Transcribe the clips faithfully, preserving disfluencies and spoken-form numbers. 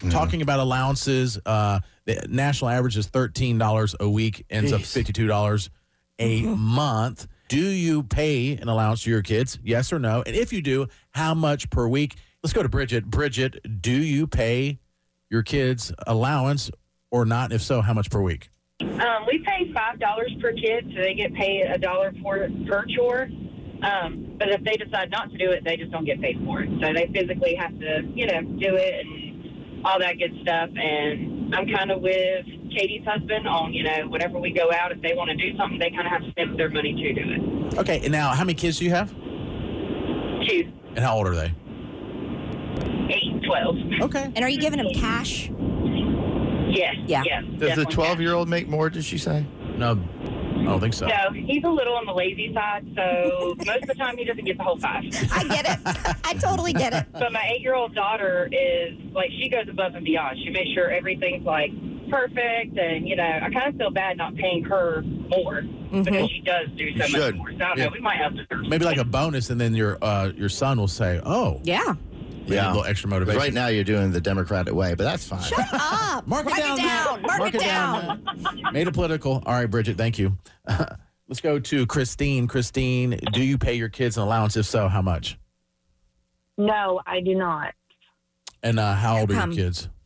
Mm. Talking about allowances, uh, the national average is thirteen dollars a week, ends Jeez. up fifty-two dollars a mm-hmm. month. Do you pay an allowance to your kids? Yes or no? And if you do, how much per week? Let's go to Bridget. Bridget, do you pay your kids allowance or not? If so, how much per week? Um, we pay five dollars per kid, so they get paid a dollar per, per chore. Um, but if they decide not to do it, they just don't get paid for it. So they physically have to, you know, do it and all that good stuff. And I'm kind of with Katie's husband on, you know, whenever we go out, if they want to do something, they kind of have to spend their money to do it. Okay, and now how many kids do you have? Two. And how old are they? Eight, twelve. Okay. And are you giving them cash? Yes. Yeah. Yes, Does the twelve-year-old make more, did she say? No, I don't think so. No, he's a little on the lazy side, so most of the time he doesn't get the whole five. I get it. I totally get it. But my eight-year-old daughter is, like, she goes above and beyond. She makes sure everything's, like, perfect, and, you know, I kind of feel bad not paying her more mm-hmm. because she does do so you much should. more. So I don't yeah. know, we might have to... Maybe like a bonus, and then your uh, your son will say, oh. Yeah. Yeah, a little extra motivation. Right now you're doing the Democratic way, but that's fine. Shut up. Mark Write it down. it down. Mark, Mark it it down. down. Made it political. All right, Bridget, thank you. Uh, let's go to Christine. Christine, do you pay your kids an allowance? If so, how much? No, I do not. And uh, how old are Um, your kids?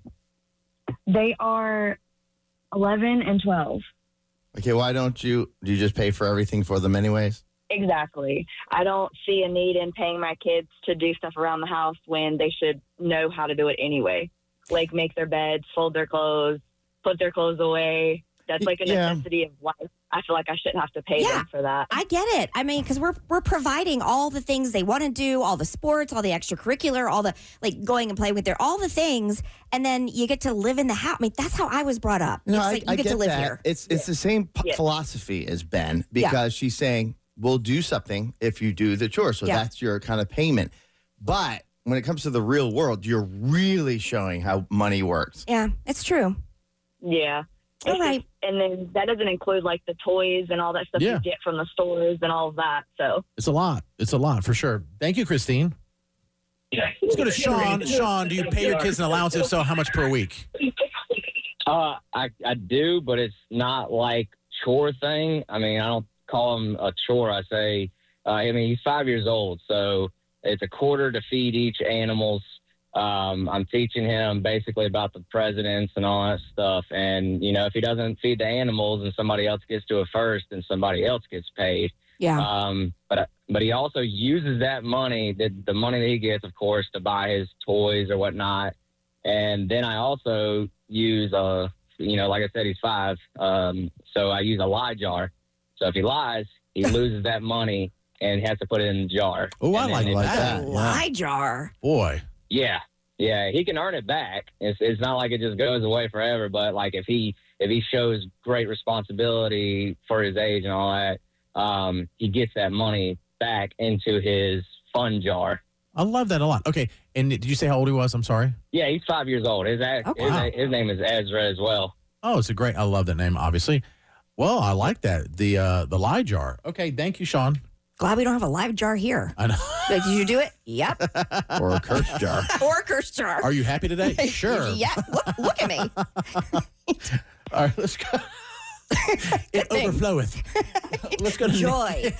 They are eleven and twelve. Okay, why don't you, do you just pay for everything for them anyways? Exactly. I don't see a need in paying my kids to do stuff around the house when they should know how to do it anyway. Like make their beds, fold their clothes, put their clothes away. That's like a Yeah. necessity of life. I feel like I shouldn't have to pay Yeah. them for that. I get it. I mean, because we're we're providing all the things they want to do, all the sports, all the extracurricular, all the like going and playing with their all the things, and then you get to live in the house. I mean, that's how I was brought up. No, it's I, like you I get, get to live that. here. It's it's the same p- Yeah. philosophy as Ben Yeah. because she's saying we'll do something if you do the chore. So Yeah. that's your kind of payment. But when it comes to the real world, you're really showing how money works. Yeah, it's true. Yeah. All It's right. just- and then that doesn't include like the toys and all that stuff Yeah. you get from the stores and all of that. So It's a lot. It's a lot for sure. Thank you, Christine. Let's go to Sean. Sean, do you pay your kids an allowance? If so, how much per week? Uh, I, I do, but it's not like chore thing. I mean, I don't call him a chore. I say, uh, I mean, he's five years old, so it's a quarter to feed each animals. Um, I'm teaching him basically about the presidents and all that stuff. And, you know, if he doesn't feed the animals and somebody else gets to it first, then somebody else gets paid. Yeah. Um, but but he also uses that money, the, the money that he gets, of course, to buy his toys or whatnot. And then I also use, a, you know, like I said, he's five. Um, so I use a lie jar. So if he lies, he loses that money and has to put it in the jar. Oh, I And like then like it's- that. A lie jar. Boy. Yeah. Yeah, he can earn it back. It's it's not like it just goes away forever, but like if he if he shows great responsibility for his age and all that, um, he gets that money back into his fun jar. I love that a lot. Okay, and did you say how old he was? I'm sorry. Yeah, he's five years old. His a- Oh, his, wow. his name is Ezra as well. Oh, it's a great. I love that name. Obviously. Well, I like that. The uh, the lie jar. Okay, thank you, Sean. Glad we don't have a live jar here. I know. Like, did you do it? Yep. Or a curse jar. Or a curse jar. Are you happy today? Sure. Yeah. Look, look at me. All right, let's go. It thing. overfloweth. Let's go to Joy.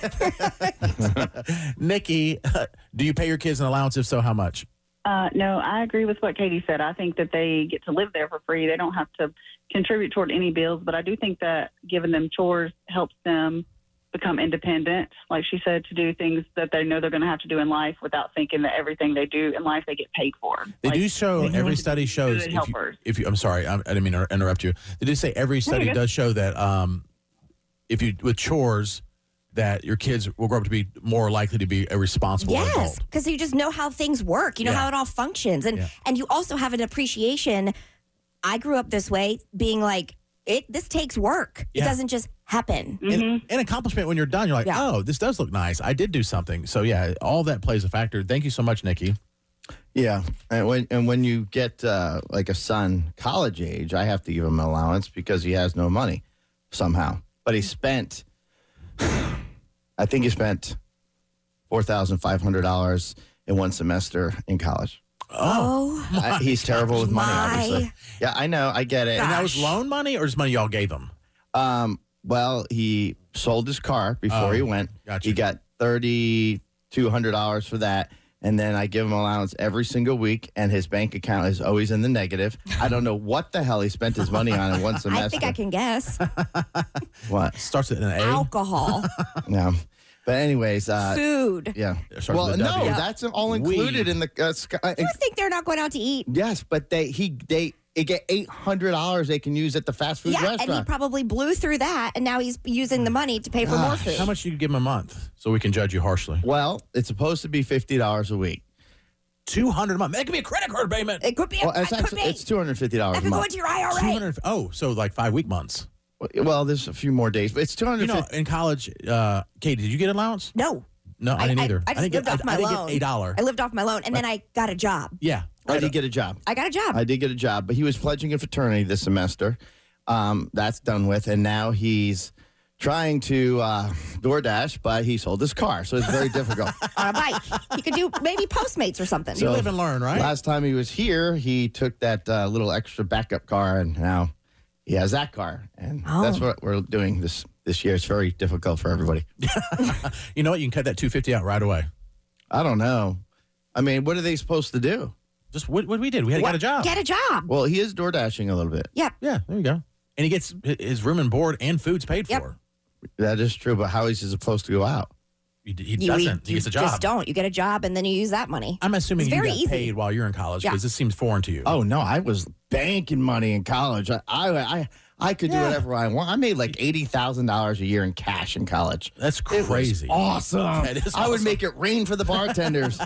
Nikki. Uh, do you pay your kids an allowance? If so, how much? Uh, no, I agree with what Katie said. I think that they get to live there for free. They don't have to contribute toward any bills, but I do think that giving them chores helps them become independent, like she said, to do things that they know they're going to have to do in life without thinking that everything they do in life they get paid for. They Like, do show, they every need to study be shows, good if you, helpers. if you, I'm sorry, I, I didn't mean to interrupt you. They do say every study you're good. does show that um, if you, with chores, that your kids will grow up to be more likely to be a responsible Yes, adult. because you just know how things work. You know Yeah. how it all functions, and Yeah. and you also have an appreciation. I grew up this way, being like, it. This takes work. Yeah. It doesn't just happen. And, and accomplishment when you're done, you're like, Yeah. oh, this does look nice. I did do something. So, yeah, all that plays a factor. Thank you so much, Nikki. Yeah, and when and when you get uh, like a son college age, I have to give him an allowance because he has no money somehow. But he spent, I think he spent four thousand five hundred dollars in one semester in college. Oh, Uh, he's terrible with money, My obviously. Yeah, I know. I get it. And that was Gosh. loan money or just money y'all gave him? Um, well, he sold his car before Oh, he went. gotcha. He got thirty-two hundred dollars for that. And then I give him allowance every single week, and his bank account is always in the negative. I don't know what the hell he spent his money on in one semester. I think I can guess. What? Starts with an A. Alcohol, No. But anyways, uh, food. yeah. Starts Well, with a no, W. that's all included Weed. in the uh, sky. You think they're not going out to eat? Yes, but they he they they get eight hundred dollars they can use at the fast food Yeah, and he restaurant. probably blew through that, and now he's using the money to pay for more Gosh. food. How much do you give him a month so we can judge you harshly? Well, it's supposed to be fifty dollars a week. two hundred a month. That could be a credit card payment. It could be. Well, it it's could actually be. it's two hundred fifty dollars That a could go month. into your I R A. two hundred. Oh, so like five week months. Well, there's a few more days, but it's two hundred You fifty. know, in college, uh, Katie, did you get allowance? No, No, I, didn't either. I, just didn't lived get. off I, my I didn't loan. get a dollar. I lived off my loan, and then I got a job. Yeah. I did get a job. I got a job. I did get a job, but he was pledging a fraternity this semester. Um, that's done with, and now he's trying to uh, DoorDash, but he sold his car, so it's very difficult. On a bike. He could do maybe Postmates or something. You live and learn, right? Last time he was here, he took that uh, little extra backup car, and now he has that car, and Oh. that's what we're doing this this year. It's very difficult for everybody. You know what? You can cut that two fifty out right away. I don't know. I mean, what are they supposed to do? Just what, what we did. We had to get a job. Get a job. Well, he is DoorDashing a little bit. Yeah. Yeah, there you go. And he gets his room and board and food's paid Yep. for. That is true, but how is he supposed to go out? He, he You, doesn't. He you gets a job. just don't. You get a job, and then you use that money. I'm assuming It's you very got easy. paid while you're in college Yeah. because this seems foreign to you. Oh no, I was banking money in college. I I I, I could do Yeah. whatever I want. I made like eighty thousand dollars a year in cash in college. That's It was crazy. awesome. That is I would awesome. make it rain for the bartenders.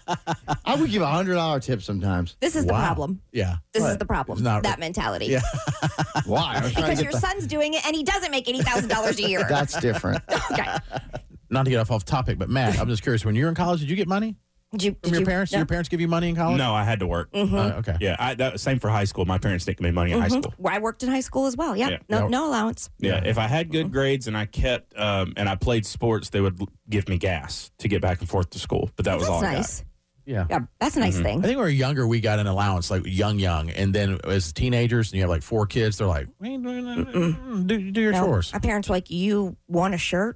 I would give a hundred dollar tip sometimes. This is the Wow. problem. Yeah. This is What? the problem. It's not- that mentality. Yeah. Why? I was trying to Because get your the- son's doing it, and he doesn't make eighty thousand dollars a year. That's different. okay. Not to get off off topic, but Matt, I'm just curious. When you were in college, did you get money Did you? from Did your you, parents? Did No. your parents give you money in college? No, I had to work. Mm-hmm. Uh, okay. Yeah, I, that, same for high school. My parents didn't give me money in high school. Well, I worked in high school as well. Yeah. Yeah. No, No. no allowance. Yeah, if I had good grades and I kept um, and I played sports, they would l- give me gas to get back and forth to school. But that was That's all nice. Yeah. Yeah, that's a nice I thing. think when we were younger, we got an allowance, like young, young. And then as teenagers, and you have like four kids, they're like, do, do your No, chores. Our parents were like, you want a shirt?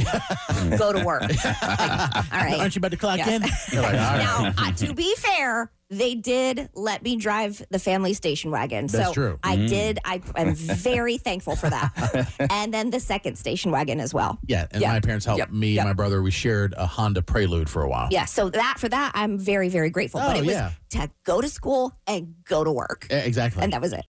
Go to work. Like, all right. Aren't you about to clock Yes. in? They're like, all right. Now, uh, to be fair, they did let me drive the family station wagon. That's so true. I did. I am very thankful for that. And then the second station wagon as well. Yeah, and Yeah. my parents helped Yep. me Yep. and my brother. We shared a Honda Prelude for a while. Yeah. So that for that, I'm very, very grateful. but Oh, it was yeah. to go to school and go to work. E- Exactly. And that was it.